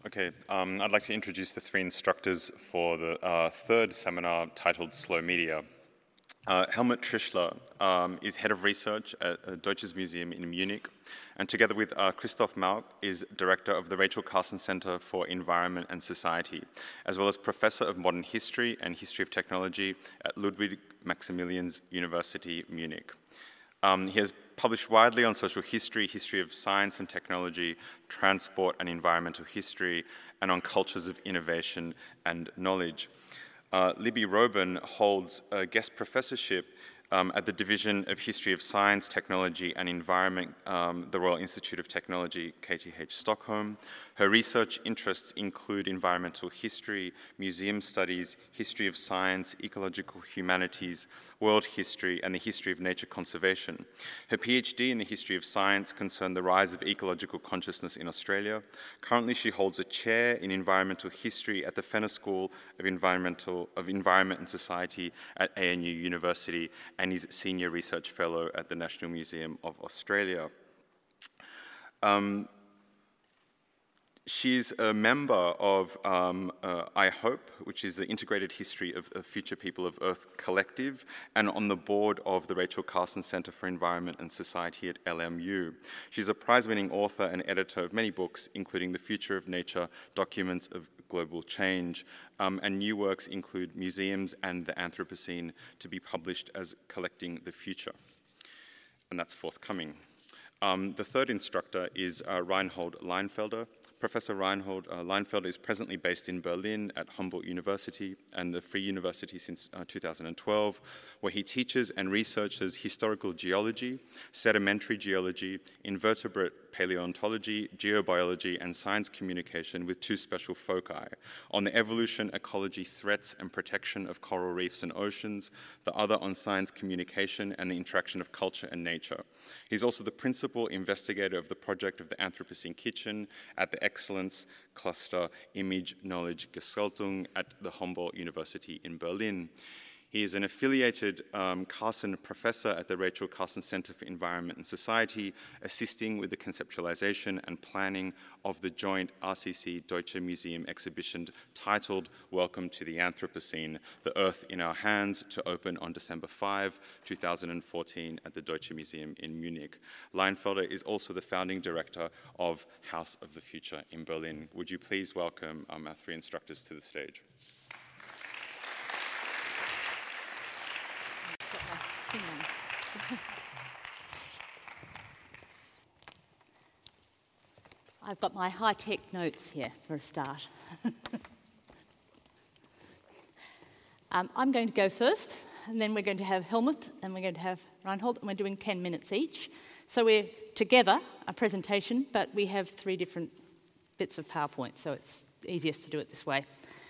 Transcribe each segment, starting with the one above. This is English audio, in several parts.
Okay, I'd like to introduce the three instructors for the third seminar titled Slow Media. Helmut Trischler is Head of Research at Deutsches Museum in Munich, and together with Christoph Mauck is Director of the Rachel Carson Center for Environment and Society, as well as Professor of Modern History and History of Technology at Ludwig Maximilians University, Munich. He has published widely on social history, history of science and technology, transport and environmental history, and on cultures of innovation and knowledge. Libby Robin holds a guest professorship at the Division of History of Science, Technology and Environment, the Royal Institute of Technology, KTH Stockholm. Her research interests include environmental history, museum studies, history of science, ecological humanities, world history, and the history of nature conservation. Her PhD in the history of science concerned the rise of ecological consciousness in Australia. Currently, she holds a chair in environmental history at the Fenner School of Environment and Society at ANU University, and is Senior Research Fellow at the National Museum of Australia. She's a member of I Hope, which is the Integrated History of Future People of Earth Collective, and on the board of the Rachel Carson Center for Environment and Society at LMU. She's a prize-winning author and editor of many books, including The Future of Nature, Documents of Global Change, and new works include Museums and the Anthropocene, to be published as Collecting the Future, and that's forthcoming. The third instructor is Reinhold Leinfelder. Professor Reinhold Leinfelder is presently based in Berlin at Humboldt University and the Free University since 2012, where he teaches and researches historical geology, sedimentary geology, invertebrate paleontology, geobiology, and science communication with two special foci: on the evolution, ecology, threats, and protection of coral reefs and oceans, the other on science communication and the interaction of culture and nature. He's also the principal investigator of the project of the Anthropocene Kitchen at the Excellence Cluster Image Knowledge Gestaltung at the Humboldt University in Berlin. He is an affiliated Carson professor at the Rachel Carson Center for Environment and Society, assisting with the conceptualization and planning of the joint RCC Deutsche Museum exhibition titled Welcome to the Anthropocene, The Earth in Our Hands, to open on December 5, 2014 at the Deutsche Museum in Munich. Leinfelder is also the founding director of House of the Future in Berlin. Would you please welcome our three instructors to the stage? I've got my high-tech notes here for a start. I'm going to go first, and then we're going to have Helmut, and we're going to have Reinhold, and we're doing 10 minutes each. So we're together, a presentation, but we have three different bits of PowerPoint, so it's easiest to do it this way.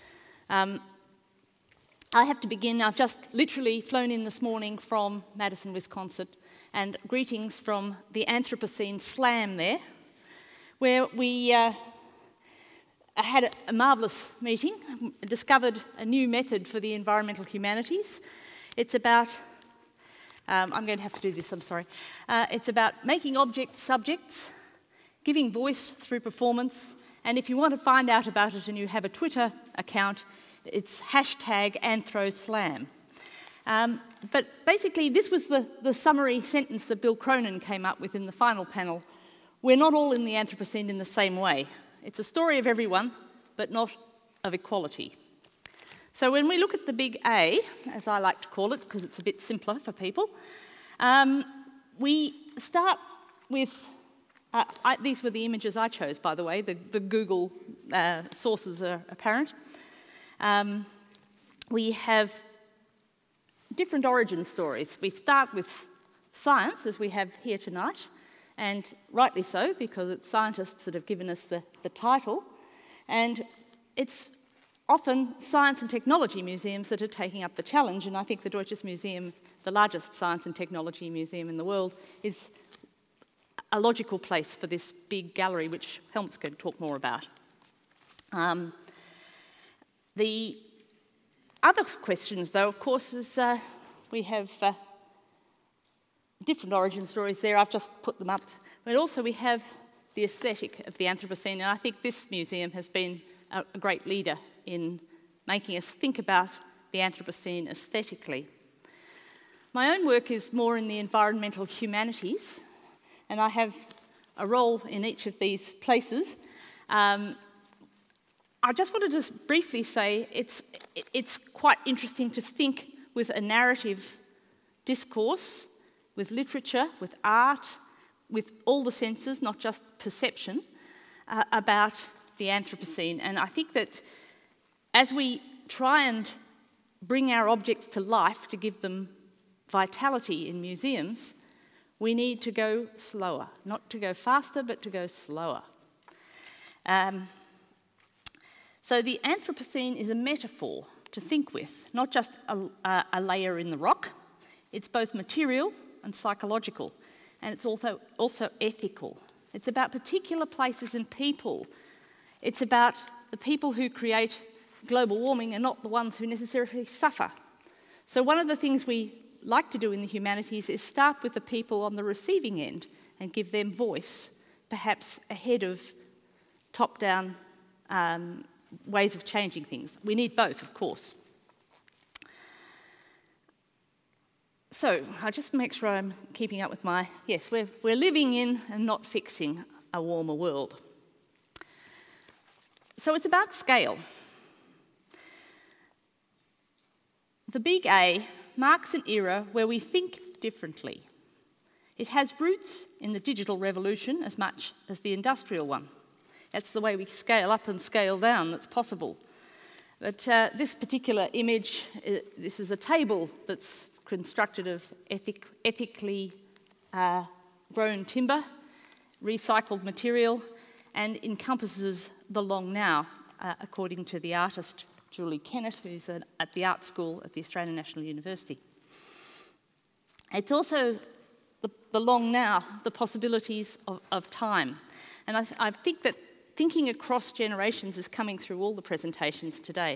I have to begin. I've just literally flown in this morning from Madison, Wisconsin, and greetings from the Anthropocene Slam there, where we had a marvellous meeting, discovered a new method for the environmental humanities. It's about, I'm going to have to do this, I'm sorry. It's about making objects subjects, giving voice through performance, and if you want to find out about it and you have a Twitter account, it's #AnthroSlam. But basically, this was the summary sentence that Bill Cronin came up with in the final panel. We're not all in the Anthropocene in the same way. It's a story of everyone, but not of equality. So when we look at the big A, as I like to call it, because it's a bit simpler for people, we start with, these were the images I chose, by the way, the Google sources are apparent. We have different origin stories. We start with science, as we have here tonight, and rightly so, because it's scientists that have given us the title, and it's often science and technology museums that are taking up the challenge, and I think the Deutsches Museum, the largest science and technology museum in the world, is a logical place for this big gallery, which Helmut's going to talk more about. The other questions, though, of course, is we have different origin stories there. I've just put them up. But also we have the aesthetic of the Anthropocene, and I think this museum has been a great leader in making us think about the Anthropocene aesthetically. My own work is more in the environmental humanities, and I have a role in each of these places. I just wanted to briefly say it's quite interesting to think with a narrative discourse, with literature, with art, with all the senses, not just perception, about the Anthropocene. And I think that as we try and bring our objects to life to give them vitality in museums, we need to go slower. Not to go faster, but to go slower. So the Anthropocene is a metaphor to think with, not just a layer in the rock. It's both material and psychological, and it's also ethical. It's about particular places and people. It's about the people who create global warming and not the ones who necessarily suffer. So one of the things we like to do in the humanities is start with the people on the receiving end and give them voice, perhaps ahead of top-down ways of changing things. We need both, of course. So, I'll just make sure I'm keeping up with my... Yes, we're living in and not fixing a warmer world. So it's about scale. The Big A marks an era where we think differently. It has roots in the digital revolution as much as the industrial one. That's the way we scale up and scale down that's possible. But this particular image, this is a table that's constructed of ethically grown timber, recycled material, and encompasses the long now, according to the artist Julie Kennett, who's at the art school at the Australian National University. It's also the long now, the possibilities of time. And I think that thinking across generations is coming through all the presentations today.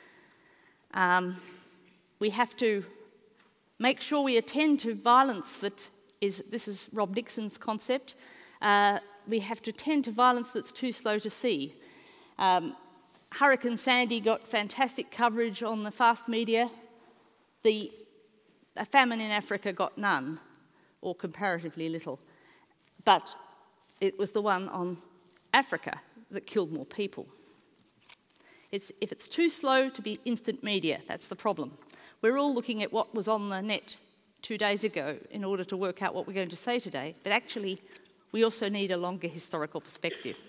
We have to make sure we attend to violence this is Rob Dixon's concept. We have to tend to violence that's too slow to see. Hurricane Sandy got fantastic coverage on the fast media. A famine in Africa got none, or comparatively little. But it was the one on Africa that killed more people. If it's too slow to be instant media, that's the problem. We're all looking at what was on the net 2 days ago in order to work out what we're going to say today, but actually we also need a longer historical perspective.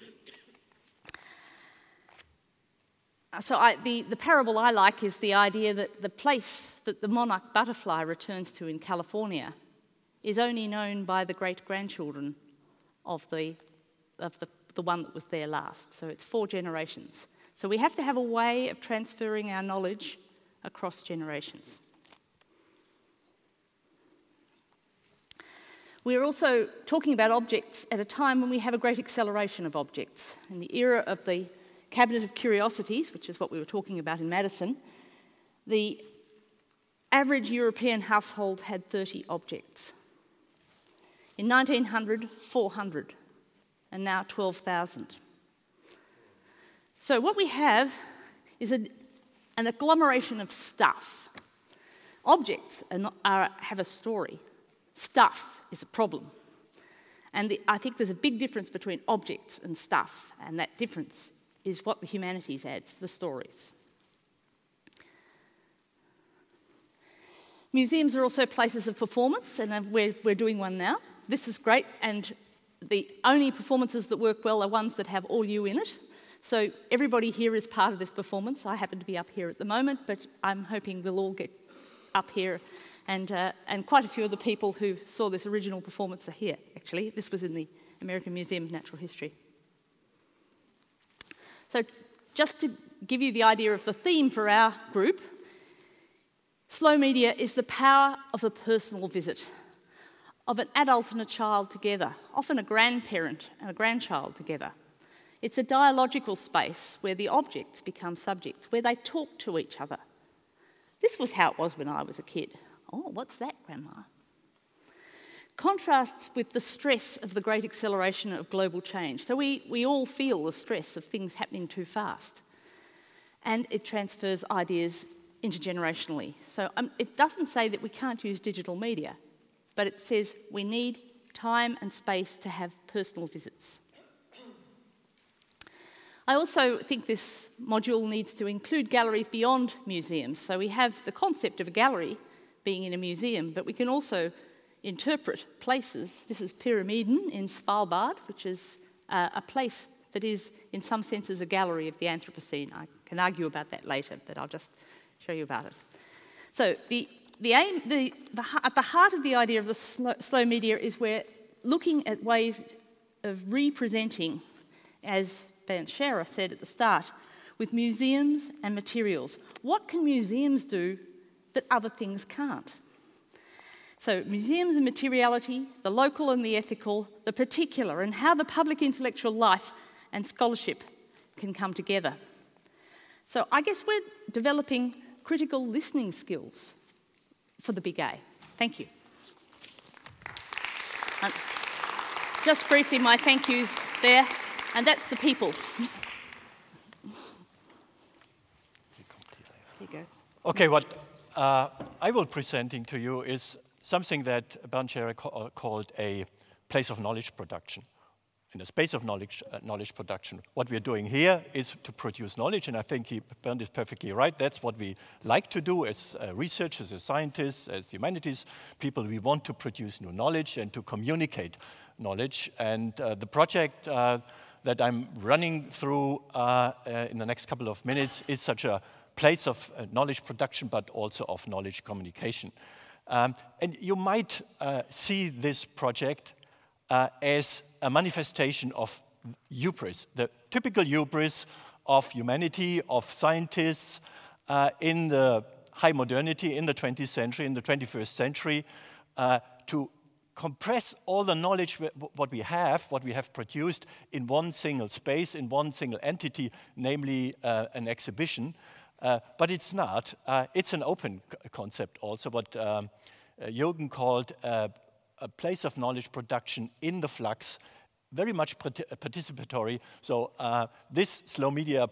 So the parable I like is the idea that the place that the monarch butterfly returns to in California is only known by the great-grandchildren of the one that was there last. So it's 4 generations. So we have to have a way of transferring our knowledge across generations. We're also talking about objects at a time when we have a great acceleration of objects. In the era of the Cabinet of Curiosities, which is what we were talking about in Madison, the average European household had 30 objects. In 1900, 400, and now 12,000. So what we have is an agglomeration of stuff. Objects have a story. Stuff is a problem. And I think there's a big difference between objects and stuff, and that difference is what the humanities adds, the stories. Museums are also places of performance, and we're doing one now. This is great, and the only performances that work well are ones that have all you in it. So everybody here is part of this performance. I happen to be up here at the moment, but I'm hoping we'll all get up here. And quite a few of the people who saw this original performance are here, actually. This was in the American Museum of Natural History. So just to give you the idea of the theme for our group, slow media is the power of a personal visit, of an adult and a child together, often a grandparent and a grandchild together. It's a dialogical space where the objects become subjects, where they talk to each other. This was how it was when I was a kid. Oh, what's that, Grandma? contrasts with the stress of the great acceleration of global change. So we all feel the stress of things happening too fast. And it transfers ideas intergenerationally. So it doesn't say that we can't use digital media, but it says we need time and space to have personal visits. I also think this module needs to include galleries beyond museums. So we have the concept of a gallery being in a museum, but we can also interpret places. This is Pyramiden in Svalbard, which is a place that is, in some senses, a gallery of the Anthropocene. I can argue about that later, but I'll just show you about it. So at the heart of the idea of the slow media is we're looking at ways of representing, as Bernd Scherer said at the start, with museums and materials. What can museums do that other things can't? So museums and materiality, the local and the ethical, the particular, and how the public intellectual life and scholarship can come together. So I guess we're developing critical listening skills for the big A. Thank you. Just briefly, my thank yous there, and that's the people. There you go. Okay, what I will presenting to you is something that Bernd Scherer called a place of knowledge production. In the space of knowledge production, what we're doing here is to produce knowledge, and I think Bernd is perfectly right. That's what we like to do as researchers, as scientists, as humanities people. We want to produce new knowledge and to communicate knowledge. And the project that I'm running through in the next couple of minutes is such a place of knowledge production, but also of knowledge communication. And you might see this project as a manifestation of hubris, the typical hubris of humanity, of scientists in the high modernity, in the 20th century, in the 21st century, to compress all the knowledge what we have produced in one single space, in one single entity, namely an exhibition. But it's not. It's an open concept also, what Jürgen called a place of knowledge production in the flux, very much participatory. So this slow media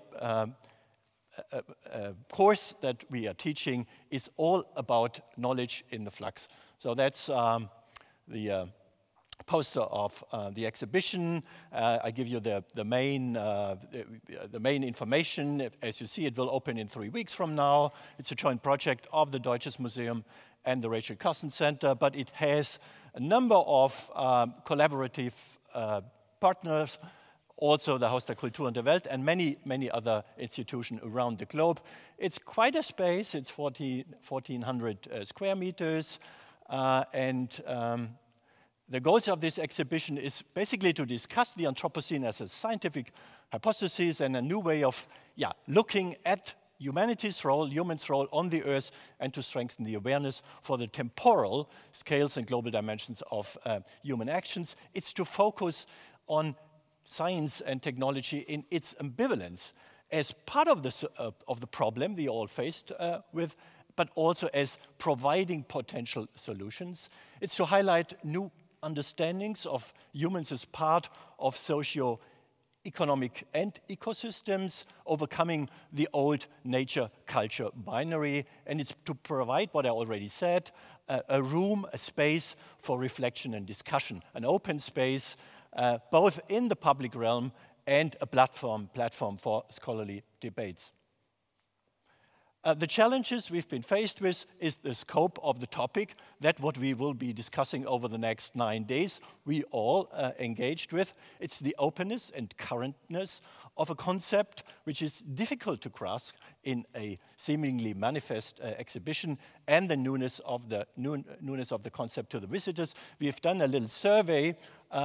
course that we are teaching is all about knowledge in the flux. So that's the poster of the exhibition. I give you the main information. As you see, it will open in 3 weeks from now. It's a joint project of the Deutsches Museum and the Rachel Carson Center, but it has a number of collaborative partners, also the Haus der Kultur und der Welt, and many other institutions around the globe. It's quite a space. It's 1,400 square meters, and the goals of this exhibition is basically to discuss the Anthropocene as a scientific hypothesis and a new way of looking at humanity's role, human's role on the Earth, and to strengthen the awareness for the temporal scales and global dimensions of human actions. It's to focus on science and technology in its ambivalence as part of the problem we all faced with, but also as providing potential solutions. It's to highlight new understandings of humans as part of socio-economic and ecosystems, overcoming the old nature-culture binary, and it's to provide, what I already said, a room, a space for reflection and discussion, an open space, both in the public realm and a platform for scholarly debates. The challenges we've been faced with is the scope of the topic, that what we will be discussing over the next 9 days, we all engaged with. It's the openness and currentness of a concept which is difficult to grasp in a seemingly manifest exhibition, and the newness of the concept to the visitors. We have done a little survey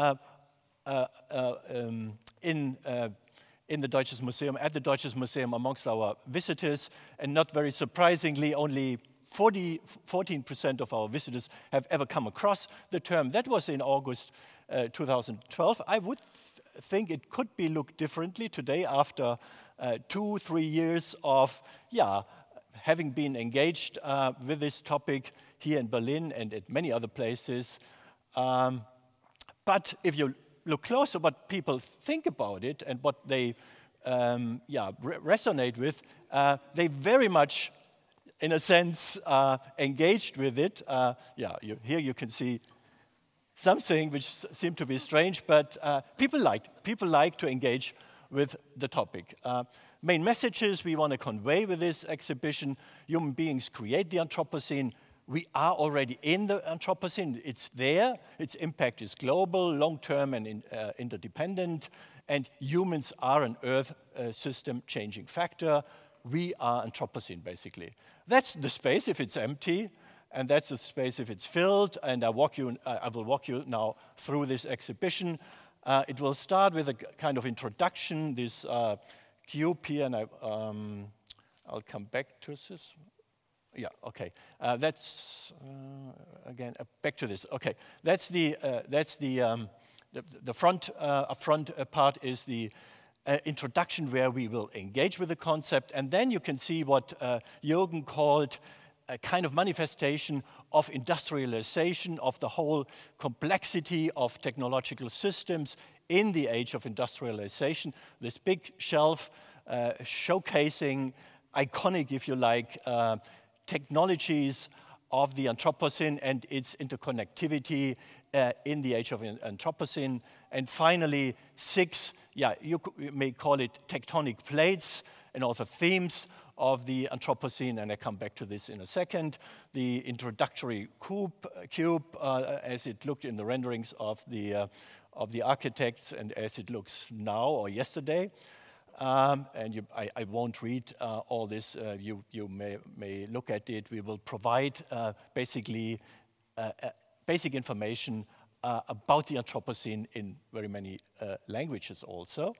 in the Deutsches Museum, at the Deutsches Museum amongst our visitors, and not very surprisingly, only 14% of our visitors have ever come across the term. That was in August 2012. I would think it could be looked differently today after 2-3 years of, having been engaged with this topic here in Berlin and at many other places. But if you look closer what people think about it and what they resonate with, they very much, in a sense, engaged with it. Here you can see something which seemed to be strange, but people like to engage with the topic. Main messages we want to convey with this exhibition: human beings create the Anthropocene. We are already in the Anthropocene. It's there. Its impact is global, long-term, and interdependent. And humans are an Earth system changing factor. We are Anthropocene, basically. That's the space if it's empty, and that's the space if it's filled. And I will walk you now through this exhibition. It will start with a kind of introduction, this cube here, and I'll come back to this. Yeah, okay. That's again back to this. Okay, that's the front part is the introduction where we will engage with the concept, and then you can see what Jürgen called a kind of manifestation of industrialization, of the whole complexity of technological systems in the age of industrialization. This big shelf showcasing iconic, if you like, technologies of the Anthropocene and its interconnectivity in the age of Anthropocene. And finally, 6, you may call it tectonic plates and also themes of the Anthropocene, and I come back to this in a second. The introductory cube as it looked in the renderings of the architects and as it looks now or yesterday. And I won't read all this. You may look at it. We will provide basically basic information about the Anthropocene in very many languages also.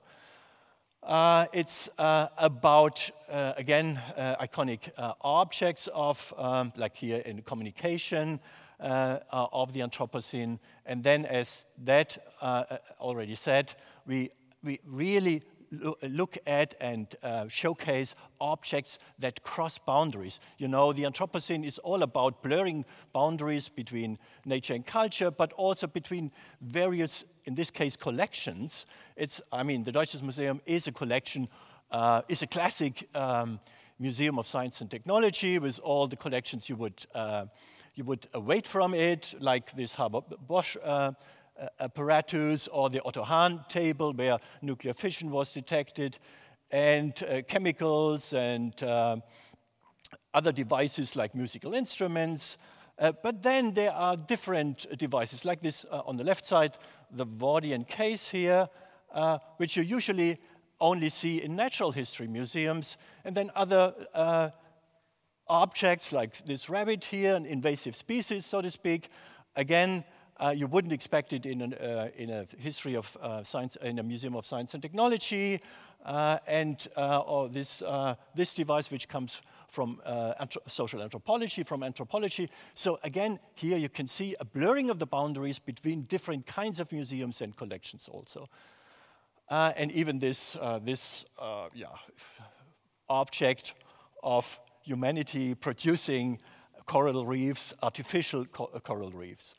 It's about, again, iconic objects of, like here in communication, of the Anthropocene. And then, as that already said, we really look at and showcase objects that cross boundaries. You know, the Anthropocene is all about blurring boundaries between nature and culture, but also between various, in this case, collections. The Deutsches Museum is a collection, is a classic museum of science and technology with all the collections you would await from it, like this Haber-Bosch apparatus, or the Otto Hahn table where nuclear fission was detected, and chemicals and other devices like musical instruments. But then there are different devices, like this on the left side, the Wardian case here, which you usually only see in natural history museums, and then other objects like this rabbit here, an invasive species, so to speak. Again, you wouldn't expect it in a history of science, in a museum of science and technology, or this device which comes from social anthropology, from anthropology. So again, here you can see a blurring of the boundaries between different kinds of museums and collections also. And even this object of humanity producing coral reefs, artificial coral reefs.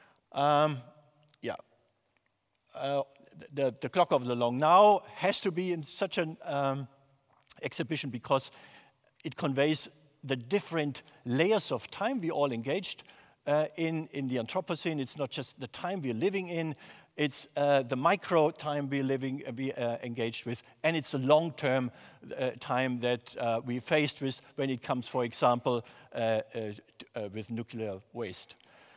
The Clock of the Long Now has to be in such an exhibition because it conveys the different layers of time we all engaged in the Anthropocene. It's not just the time we're living in, it's the micro time we engaged with, and it's the long-term time that we faced with when it comes, for example, with nuclear waste.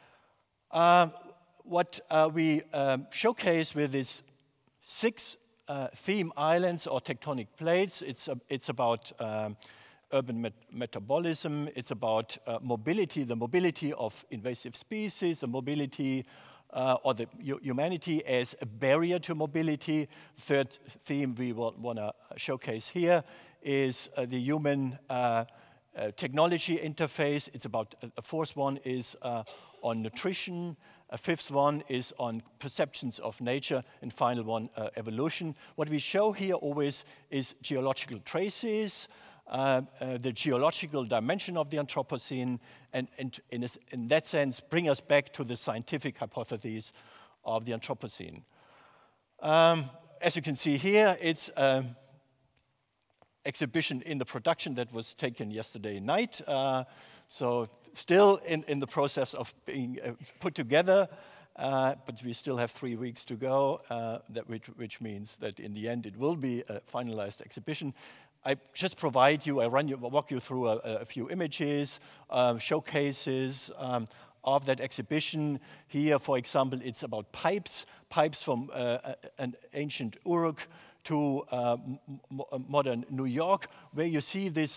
What we showcase with these 6 theme islands or tectonic plates, it's about urban metabolism, it's about mobility, the mobility of invasive species, the mobility or the humanity as a barrier to mobility. Third theme we want to showcase here is the human technology interface. It's about, a fourth one is on nutrition, a fifth one is on perceptions of nature, and final one, evolution. What we show here always is geological traces, the geological dimension of the Anthropocene, and in that sense, bring us back to the scientific hypotheses of the Anthropocene. As you can see here, it's an exhibition in the production that was taken yesterday night. So still in the process of being put together, but we still have 3 weeks to go, which means that in the end it will be a finalized exhibition. I just provide you, walk you through a few images, showcases of that exhibition. Here, for example, it's about pipes from an ancient Uruk to modern New York, where you see this,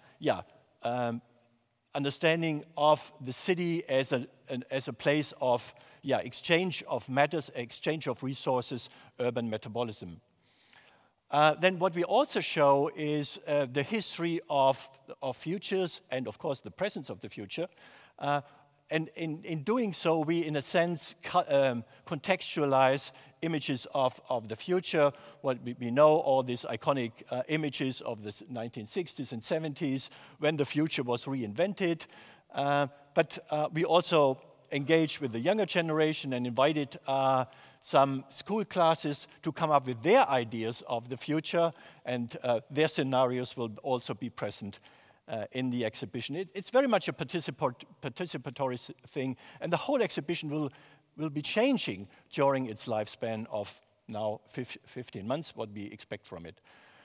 understanding of the city as a place of exchange of matters, exchange of resources, urban metabolism. Then what we also show is the history of futures and, of course, the presence of the future. And in doing so, we, in a sense, contextualize images of the future. Well, we know all these iconic images of the 1960s and 70s when the future was reinvented. But we also engaged with the younger generation and invited some school classes to come up with their ideas of the future, and their scenarios will also be present in the exhibition. It's very much a participatory thing, and the whole exhibition will be changing during its lifespan of now 15 months, what we expect from it.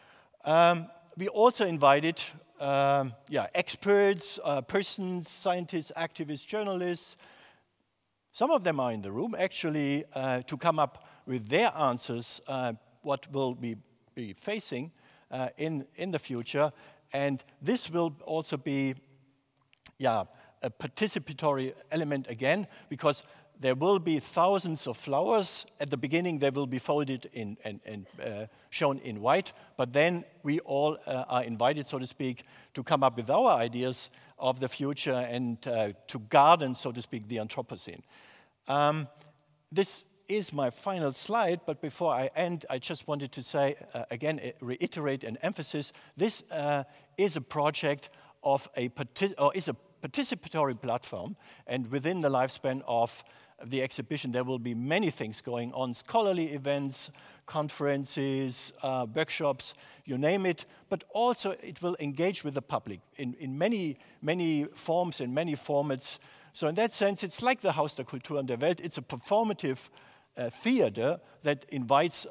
We also invited experts, persons, scientists, activists, journalists. Some of them are in the room, actually, to come up with their answers, what will be facing in the future. And this will also be a participatory element again, because there will be thousands of flowers. At the beginning, they will be folded in and shown in white, but then we all are invited, so to speak, to come up with our ideas of the future and to garden, so to speak, the Anthropocene. This is my final slide, but before I end, I just wanted to say, again, reiterate and emphasize, this is a project of is a participatory platform, and within the lifespan of the exhibition, there will be many things going on, scholarly events, conferences, workshops, you name it, but also it will engage with the public in many forms, in many formats. So in that sense, it's like the Haus der Kultur und der Welt. It's a performative theater that invites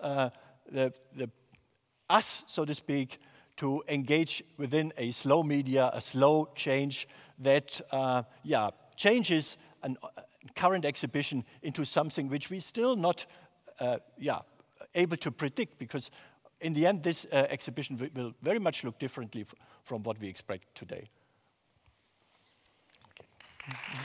us, so to speak, to engage within a slow media, a slow change that changes a current exhibition into something which we still not able to predict, because in the end this exhibition will very much look differently from what we expect today. Okay.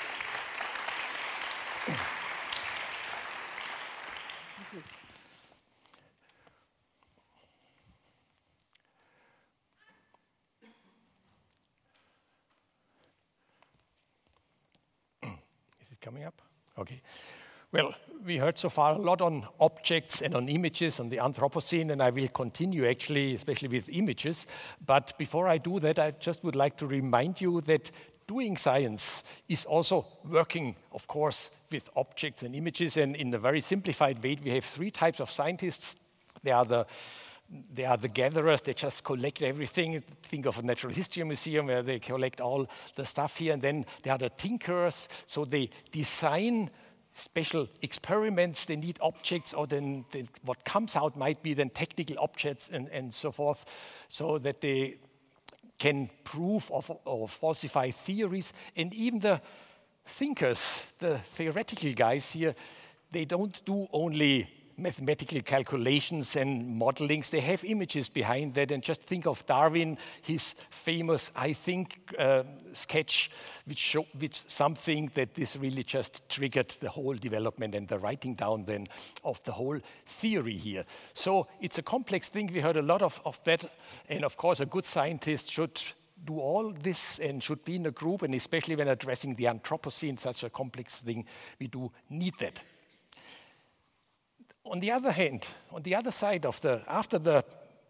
Coming up? Okay. Well, we heard so far a lot on objects and on images on the Anthropocene, and I will continue actually, especially with images. But before I do that, I just would like to remind you that doing science is also working, of course, with objects and images. And in a very simplified way, we have 3 types of scientists. They are the gatherers, they just collect everything. Think of a natural history museum where they collect all the stuff here. And then there are the tinkerers, so they design special experiments. They need objects, or then what comes out might be then technical objects and so forth, so that they can prove or falsify theories. And even the thinkers, the theoretical guys here, they don't do only mathematical calculations and modelings. They have images behind that. And just think of Darwin, his famous I think sketch, which something that this really just triggered the whole development and the writing down then of the whole theory here. So it's a complex thing. We heard a lot of that. And of course, a good scientist should do all this and should be in a group, and especially when addressing the Anthropocene, such a complex thing, we do need that. On the other hand, on the other side of after the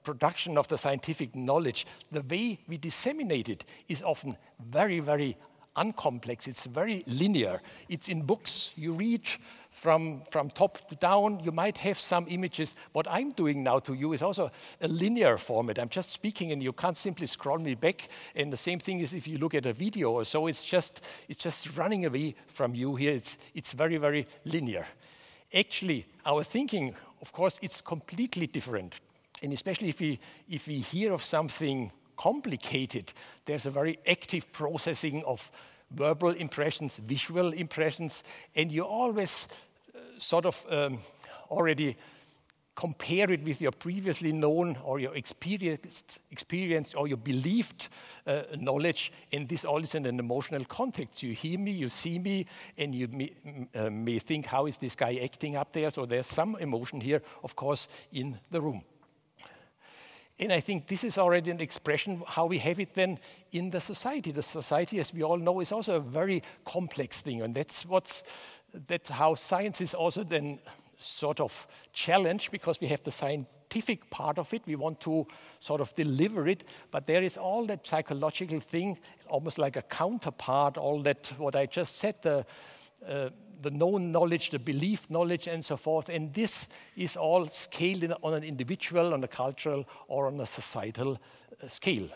production of the scientific knowledge, the way we disseminate it is often very, very uncomplex. It's very linear. It's in books. You read from top to down. You might have some images. What I'm doing now to you is also a linear format. I'm just speaking, and you can't simply scroll me back. And the same thing is if you look at a video or so. It's just running away from you here. It's very, very linear. Actually, our thinking, of course, it's completely different. And especially if we hear of something complicated, there's a very active processing of verbal impressions, visual impressions, and you always sort of already compare it with your previously known or your experience or your believed knowledge, and this all is in an emotional context. You hear me, you see me, and you may think, how is this guy acting up there? So there's some emotion here, of course, in the room. And I think this is already an expression how we have it then in the society. The society, as we all know, is also a very complex thing, and that's how science is also then sort of challenged, because we have the scientific part of it. We want to sort of deliver it, but there is all that psychological thing, almost like a counterpart, all that what I just said, the known knowledge, the believed knowledge, and so forth. And this is all scaled on an individual, on a cultural, or on a societal scale.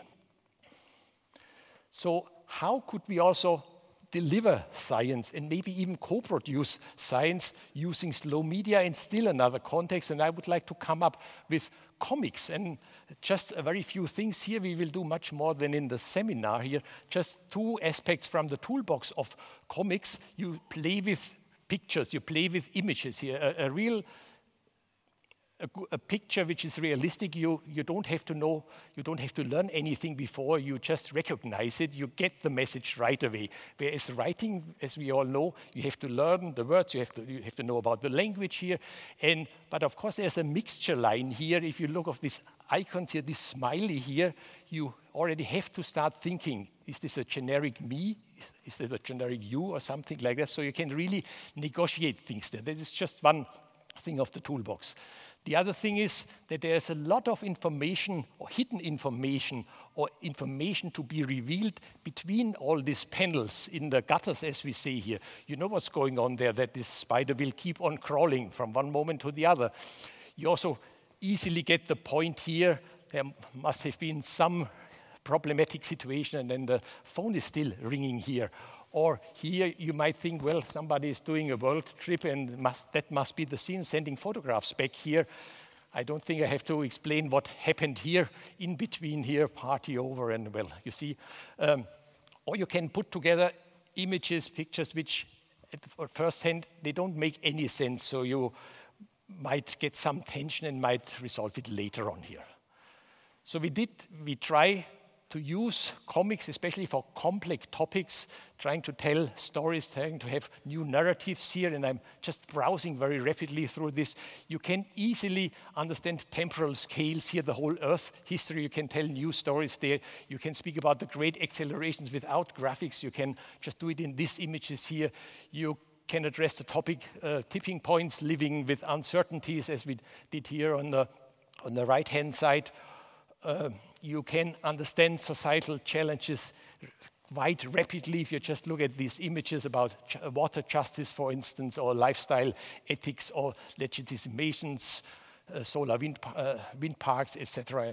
So how could we also deliver science and maybe even co-produce science using slow media in still another context? And I would like to come up with comics, and just a very few things here. We will do much more than in the seminar here. Just two aspects from the toolbox of comics. You play with pictures, you play with images here. A picture which is realistic, you don't have to know, you don't have to learn anything before, you just recognize it, you get the message right away. Whereas writing, as we all know, you have to learn the words, you have to know about the language here. But of course there's a mixture line here. If you look at these icons here, this smiley here, you already have to start thinking, is this a generic me? Is this a generic you or something like that? So you can really negotiate things there. That is just one thing of the toolbox. The other thing is that there's a lot of information or hidden information or information to be revealed between all these panels in the gutters, as we say here. You know what's going on there, that this spider will keep on crawling from one moment to the other. You also easily get the point here. There must have been some problematic situation, and then the phone is still ringing here. Or here you might think, well, somebody is doing a world trip and that must be the scene, sending photographs back here. I don't think I have to explain what happened here, in between here, party over, and well, you see. Or you can put together images, pictures, which at first hand, they don't make any sense, so you might get some tension and might resolve it later on here. So we try to use comics, especially for complex topics, trying to tell stories, trying to have new narratives here, and I'm just browsing very rapidly through this. You can easily understand temporal scales here, the whole Earth history. You can tell new stories there. You can speak about the great accelerations without graphics. You can just do it in these images here. You can address the topic tipping points, living with uncertainties, as we did here on the right-hand side. You can understand societal challenges quite rapidly if you just look at these images about water justice, for instance, or lifestyle ethics, or legitimations, solar wind parks, etc.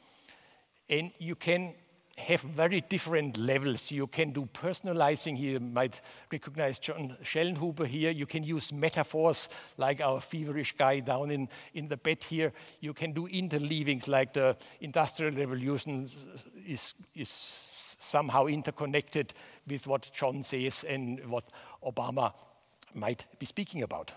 And you can have very different levels. You can do personalizing here. You might recognize John Schellenhuber here. You can use metaphors like our feverish guy down in the bed here. You can do interleavings like the Industrial Revolution is somehow interconnected with what John says and what Obama might be speaking about.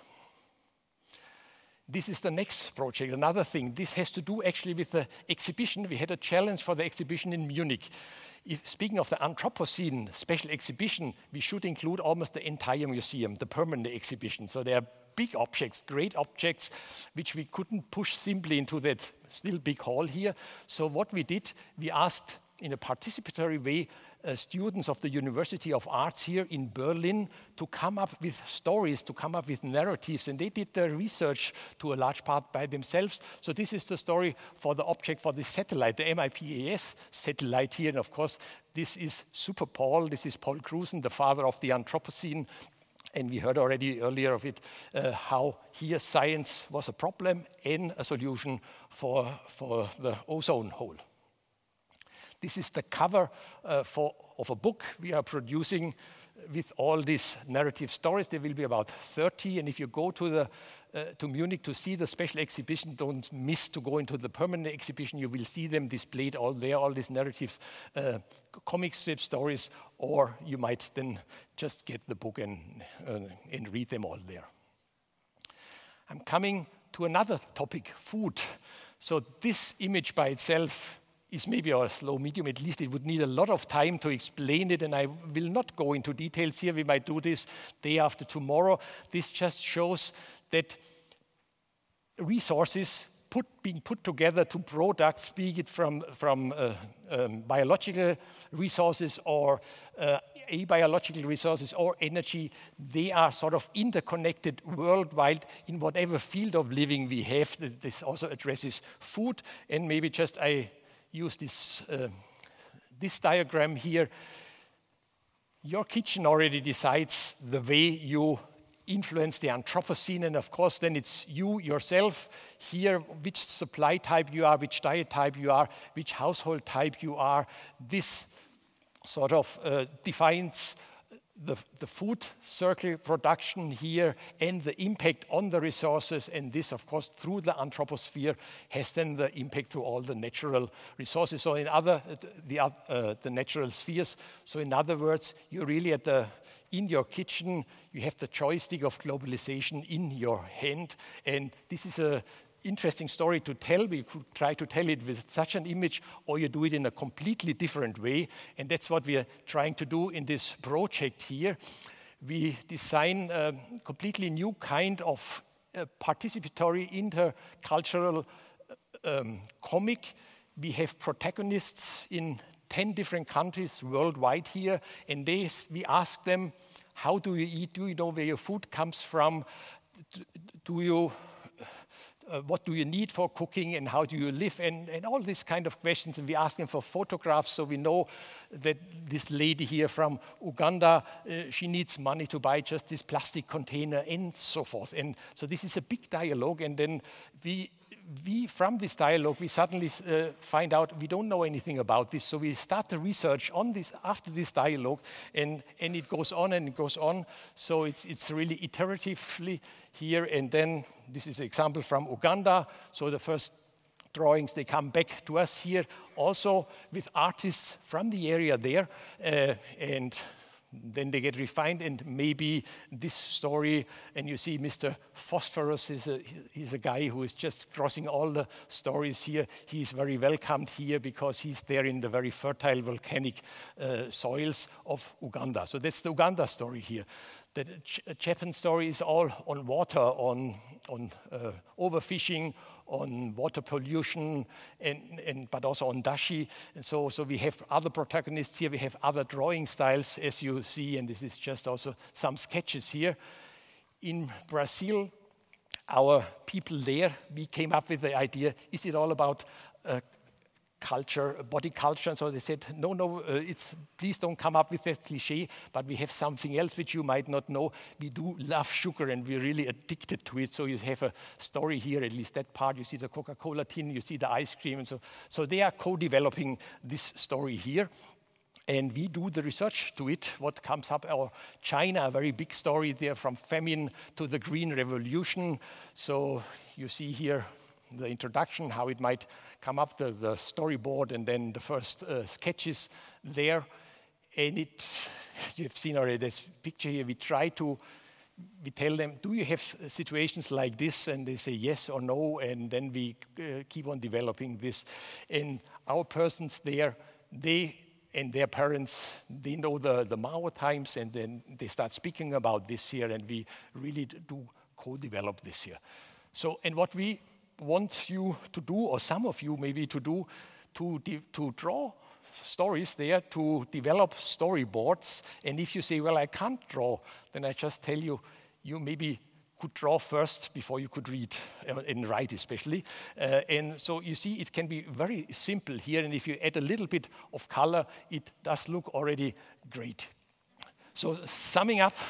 This is the next project, another thing. This has to do actually with the exhibition. We had a challenge for the exhibition in Munich. Speaking of the Anthropocene special exhibition, we should include almost the entire museum, the permanent exhibition. So there are big objects, great objects, which we couldn't push simply into that still big hall here. So what we did, we asked in a participatory way, students of the University of Arts here in Berlin to come up with stories, to come up with narratives, and they did their research to a large part by themselves. So this is the story for the object for this satellite, the MIPAS satellite here, and of course this is Super Paul, this is Paul Cruzen, the father of the Anthropocene. And we heard already earlier of it, how here science was a problem and a solution for the ozone hole. This is the cover of a book we are producing with all these narrative stories. There will be about 30, and if you go to Munich to see the special exhibition, don't miss to go into the permanent exhibition. You will see them displayed all there, all these narrative comic strip stories, or you might then just get the book and read them all there. I'm coming to another topic, food. So this image by itself is maybe a slow medium. At least it would need a lot of time to explain it, and I will not go into details here. We might do this day after tomorrow. This just shows that resources being put together to products, be it from biological resources or abiological resources or energy, they are sort of interconnected worldwide in whatever field of living we have. This also addresses food, and maybe just I use this diagram here. Your kitchen already decides the way you influence the Anthropocene, and of course then it's you yourself here, which supply type you are, which diet type you are, which household type you are. This sort of defines the food circle production here and the impact on the resources, and this of course through the anthroposphere has then the impact through all the natural resources, so in the natural spheres. So in other words, you're really in your kitchen, you have the joystick of globalization in your hand, and this is a interesting story to tell. We could try to tell it with such an image, or you do it in a completely different way, and that's what we are trying to do in this project here. We design a completely new kind of participatory intercultural comic. We have protagonists in 10 different countries worldwide here, and we ask them, how do you eat? Do you know where your food comes from? What do you need for cooking, and how do you live, and all these kind of questions. And we ask them for photographs, so we know that this lady here from Uganda, she needs money to buy just this plastic container and so forth. And so this is a big dialogue, and then we from this dialogue, we suddenly find out we don't know anything about this. So we start the research on this after this dialogue, and it goes on and it goes on. So it's really iteratively here. And then this is an example from Uganda. So the first drawings, they come back to us here, also with artists from the area there, and then they get refined, and maybe this story, and you see Mr. Phosphorus he's a guy who is just crossing all the stories here. He's very welcomed here because he's there in the very fertile volcanic soils of Uganda. So that's the Uganda story here. The Japan story is all on water, on overfishing, on water pollution, but also on dashi. And so we have other protagonists here. We have other drawing styles, as you see, and this is just also some sketches here. In Brazil, our people there, we came up with the idea, is it all about culture, body culture? And so they said, no, please don't come up with that cliche, but we have something else which you might not know. We do love sugar, and we're really addicted to it. So you have a story here, at least that part. You see the Coca-Cola tin, you see the ice cream, and so they are co-developing this story here. And we do the research to it, what comes up. Or China, a very big story there, from famine to the Green Revolution. So you see here the introduction, how it might come up, the storyboard, and then the first sketches there. And you've seen already this picture here. We tell them, do you have situations like this? And they say yes or no, and then we keep on developing this. And our persons there, they and their parents, they know the Mao times, and then they start speaking about this here, and we really do co-develop this here. So, and what we want you to do, or some of you maybe to do, to draw stories there to develop storyboards. And if you say, well, I can't draw, then I just tell you, you maybe could draw first before you could read, and write especially. And so you see, it can be very simple here, and if you add a little bit of color, it does look already great. So summing up,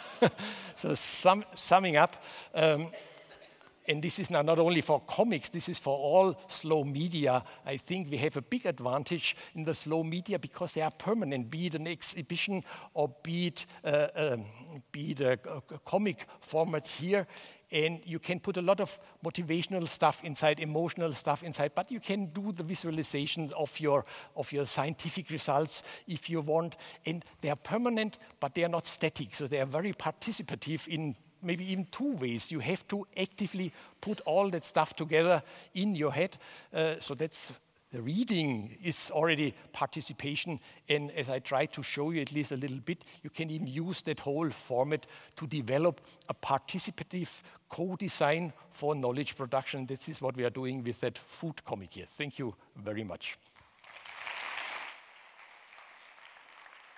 and this is now not only for comics, this is for all slow media. I think we have a big advantage in the slow media because they are permanent, be it an exhibition or be it a comic format here. And you can put a lot of motivational stuff inside, emotional stuff inside, but you can do the visualization of your scientific results if you want. And they are permanent, but they are not static. So they are very participative in maybe even two ways. You have to actively put all that stuff together in your head. So that's the reading is already participation. And as I try to show you at least a little bit, you can even use that whole format to develop a participative co-design for knowledge production. This is what we are doing with that food comic here. Thank you very much.